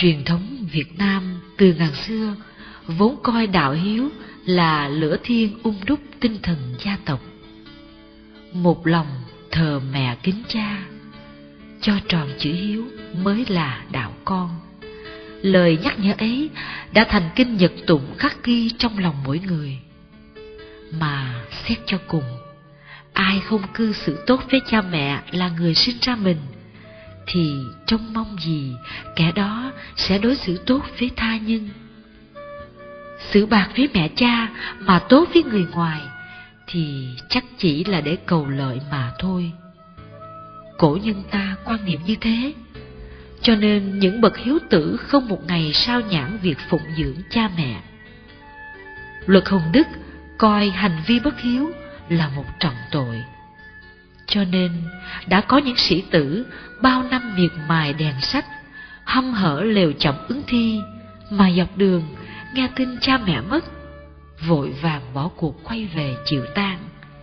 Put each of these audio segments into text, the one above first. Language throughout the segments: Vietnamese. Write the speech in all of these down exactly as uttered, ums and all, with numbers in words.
Truyền thống Việt Nam từ ngàn xưa vốn coi đạo hiếu là lửa thiêng ung đúc tinh thần gia tộc. Một lòng thờ mẹ kính cha, cho tròn chữ hiếu mới là đạo con. Lời nhắc nhở ấy đã thành kinh nhật tụng khắc ghi trong lòng mỗi người. Mà xét cho cùng, ai không cư xử tốt với cha mẹ là người sinh ra mình, thì trông mong gì kẻ đó sẽ đối xử tốt với tha nhân. Xử bạc với mẹ cha mà tốt với người ngoài thì chắc chỉ là để cầu lợi mà thôi. Cổ nhân ta quan niệm như thế, cho nên những bậc hiếu tử không một ngày sao nhãng việc phụng dưỡng cha mẹ. Luật Hồng Đức coi hành vi bất hiếu là một trọng tội, cho nên đã có những sĩ tử bao năm miệt mài đèn sách, hăm hở lều chỏng ứng thi, mà dọc đường nghe tin cha mẹ mất, vội vàng bỏ cuộc quay về chịu tang.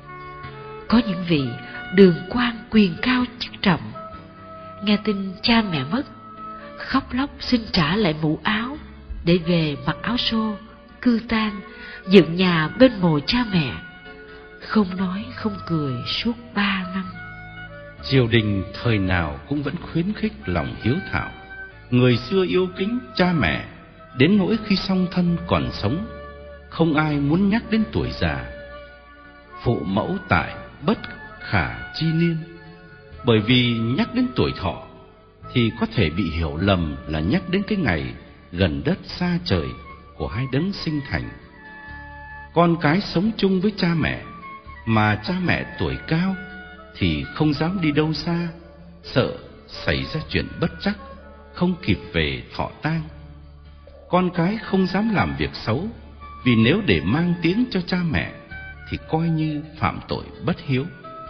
Có những vị đường quan quyền cao chức trọng, nghe tin cha mẹ mất, khóc lóc xin trả lại mũ áo để về mặc áo xô, cư tang, dựng nhà bên mồ cha mẹ, không nói không cười suốt ba năm. Triều đình thời nào cũng vẫn khuyến khích lòng hiếu thảo. Người xưa yêu kính cha mẹ đến nỗi khi song thân còn sống, không ai muốn nhắc đến tuổi già. Phụ mẫu tại bất khả chi niên. Bởi vì nhắc đến tuổi thọ thì có thể bị hiểu lầm là nhắc đến cái ngày gần đất xa trời của hai đấng sinh thành. Con cái sống chung với cha mẹ, mà cha mẹ tuổi cao thì không dám đi đâu xa, sợ xảy ra chuyện bất trắc, không kịp về thọ tang. Con cái không dám làm việc xấu, vì nếu để mang tiếng cho cha mẹ thì coi như phạm tội bất hiếu.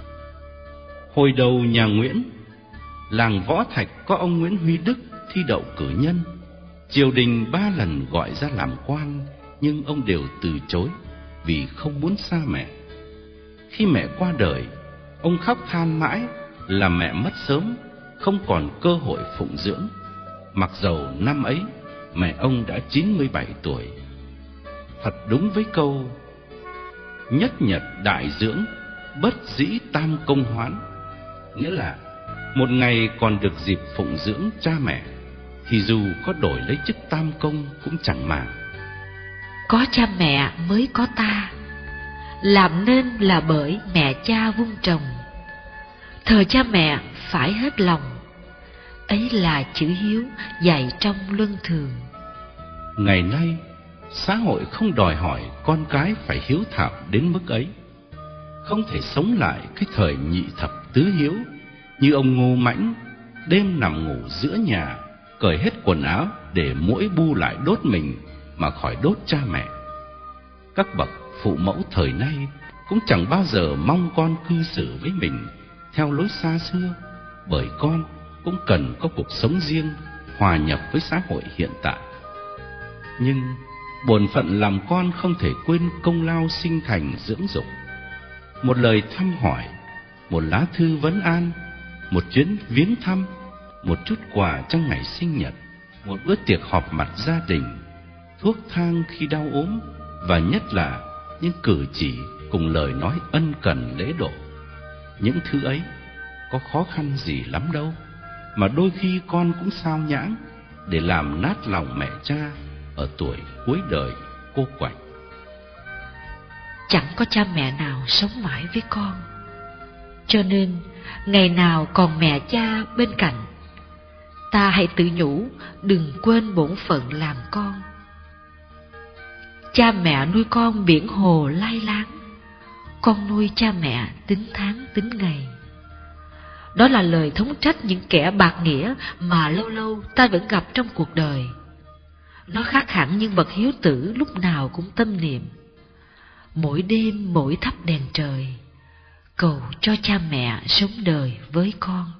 Hồi đầu nhà Nguyễn, làng Võ Thạch có ông Nguyễn Huy Đức thi đậu cử nhân. Triều đình ba lần gọi ra làm quan, nhưng ông đều từ chối vì không muốn xa mẹ. Khi mẹ qua đời, ông khóc than mãi là mẹ mất sớm, không còn cơ hội phụng dưỡng, mặc dầu năm ấy mẹ ông đã chín mươi bảy tuổi. Thật đúng với câu nhất nhật đại dưỡng, bất dĩ tam công hoán, nghĩa là một ngày còn được dịp phụng dưỡng cha mẹ thì dù có đổi lấy chức tam công cũng chẳng màng. Có cha mẹ mới có ta, làm nên là bởi mẹ cha vun trồng. Thờ cha mẹ phải hết lòng, ấy là chữ hiếu dạy trong luân thường. Ngày nay xã hội không đòi hỏi con cái phải hiếu thảo đến mức ấy. Không thể sống lại cái thời nhị thập tứ hiếu như ông Ngô Mãnh đêm nằm ngủ giữa nhà, cởi hết quần áo để muỗi bu lại đốt mình mà khỏi đốt cha mẹ. Các bậc phụ mẫu thời nay cũng chẳng bao giờ mong con cư xử với mình theo lối xa xưa, bởi con cũng cần có cuộc sống riêng, hòa nhập với xã hội hiện tại. Nhưng bổn phận làm con không thể quên công lao sinh thành dưỡng dục. Một lời thăm hỏi, một lá thư vấn an, một chuyến viếng thăm, một chút quà trong ngày sinh nhật, một bữa tiệc họp mặt gia đình, thuốc thang khi đau ốm, và nhất là những cử chỉ cùng lời nói ân cần lễ độ. Những thứ ấy có khó khăn gì lắm đâu, mà đôi khi con cũng sao nhãng để làm nát lòng mẹ cha ở tuổi cuối đời cô quạnh. Chẳng có cha mẹ nào sống mãi với con, cho nên ngày nào còn mẹ cha bên cạnh, ta hãy tự nhủ đừng quên bổn phận làm con. Cha mẹ nuôi con biển hồ lai láng, con nuôi cha mẹ tính tháng tính ngày. Đó là lời thống trách những kẻ bạc nghĩa mà lâu lâu ta vẫn gặp trong cuộc đời. Nó khác hẳn những bậc hiếu tử lúc nào cũng tâm niệm mỗi đêm mỗi thắp đèn trời, cầu cho cha mẹ sống đời với con.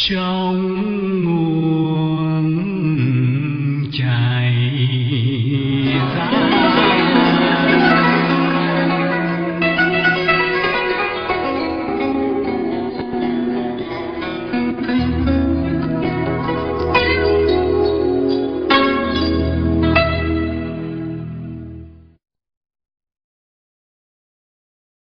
trong